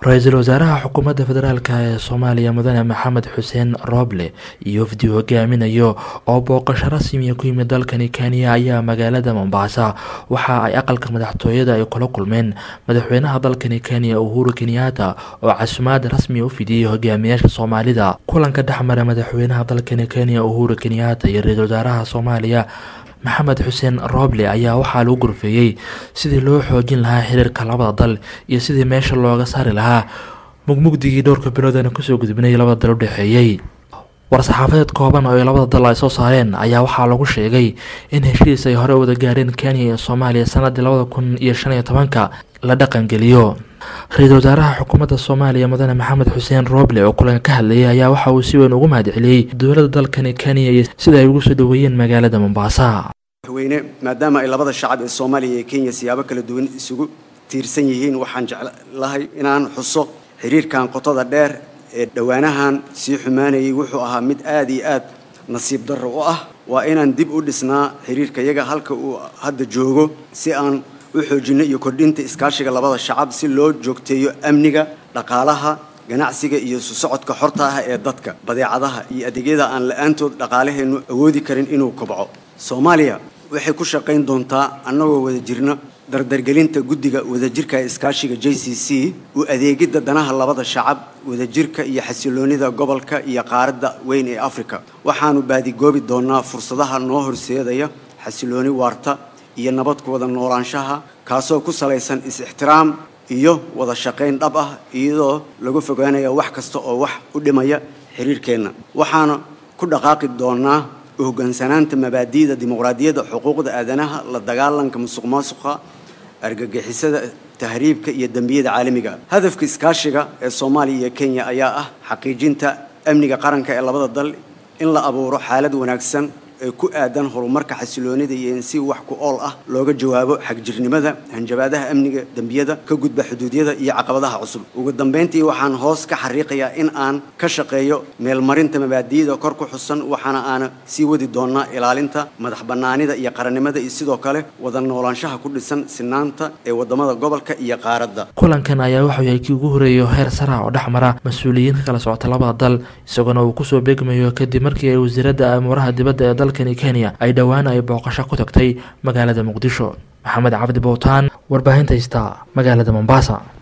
ra-iisul wasaaraha xukuumadda federaalk ee Soomaaliya mudane Maxamed Xuseen Roble iyo wafdi hogaaminayo oo booqasho rasmi ah ku yimid dalkani Kenya ayaa magaalada Mombasa waxa ay aqalka madaxtooyada ay kula kulmeen madaxweynaha dalkani Kenya Uhuru Kenyatta oo casuumad rasmi ah u fidiyay hogaamiyaasha Soomaalida. Kulanka dhexmara madaxweynaha dalkani Kenya Uhuru Kenyatta iyo ra-iisul wasaaraha Soomaaliya Maxamed Xuseen Roble ayaa waxaa lagu gurfeeyay sidii loo xoojin lahaa xiriirka labada dal iyo sidii meesha looga saari lahaa mugmugdigii dhowrka bilood ee kusoo gudbinay labada dal u dhaxeeyay. war-saxaafadeed kooban oo labada dal ay soo saareen ayaa waxaa lagu sheegay in heshiis ay hore u wada gaareen Kenya iyo Soomaaliya sanadii 2015 la dhaqan geliyo. ra-iisul wasaaraha xukuumadda Soomaaliya mudane Maxamed Xuseen Roble oo kulan ka hadlayay ayaa waxa uu si weyn ugu mahadceliyay dowladda dalkani Kenya iyo sida ay ugu soo dhaweeyeen magaalada Mombasa. maadaama ay labada shacab ee Soomaaliya iyo Kenya siyaabo kala duwan isugu tiirsan yihiin, waxaan jeclahay inaan xuso xiriirkan qotada dheer ee dhawaanahan sii xumaanayay wuxuu ahaa mid aad iyo aad nasiib darro u ah. waa inaan dib u dhisnaa xiriirka iyaga halka uu hadda joogo si aan u xoojino iyo kordhinta iskaashiga labada shacab si loo joogteeyo amniga, dhaqaalaha, ganacsiga iyo isu socodka xorta ah ee dadka, badeecadaha iyo adeegyada aan la'aantood dhaqaalaheenu awoodi karin inuu kobco. Soomaaliya waxay ku shaqayn doontaa annagoo wada jirna dardargelinta guddiga wadajirka ee iskaashiga JCC u adeegidda danaha labada shacab, wadajirka iyo xasiloonida gobolka iyo qaaradda weyn ee Afrika. waxaanu baadigoobi doonaa fursadaha noo horseedaya xasilooni waarta iyo nabad ku wada noolaanshaha kaasoo ku salaysan is-ixtiraam iyo wada shaqayn dhab ah iyadoo lagu fogaanayo wax kasta oo wax u dhimaya xiriirkeena. waxaana ku dhaqaaqi doonaa hoggaansanaanta mabaadi'da dimuqraadiyadda, xuquuqda aadanaha, la dagaalanka musuqmaasuqa, argagixisada, tahriibka iyo dambiyada caalamiga. hadafka iskaashiga ee Soomaaliya iyo Kenya ayaa ah xaqiijinta amniga qaranka ee labada dal, in la abuuro xaalad wanaagsan ee ku aadan horumarka xasiloonida iyo in si wax ku ool ah looga jawaabo xagjirnimada, hanjabaadaha amniga, dambiyada ka gudba xuduudiyada iyo caqabadaha cusub. ugu dambeyntii waxaan hoos ka xariiqayaa in aan ka shaqeeyo meelmarinta mabaadi'da kor ku xusan, waxaana aan sii wadi doonaa ilaalinta madaxbannaanida iyo qarannimada iyo sidoo kale wada noolaanshaha ku dhisan sinaanta ee wadamada gobolka iyo qaaradda. kulankan ayaa wuxuu yahay kii ugu horeeyay heer sare ah oo dhexmara mas'uuliyiin kala socota labada dal, isagoo uu ku soo beegmayo kadib markii ay wasiiradda amuraha dibadda ee dalkani Kenya ay dhawaan ay booqasho ku tagtay magaalada Muqdisho. Maxamed Cabdi Bowtaan, warbaahinta Star, magaalada Mombasa.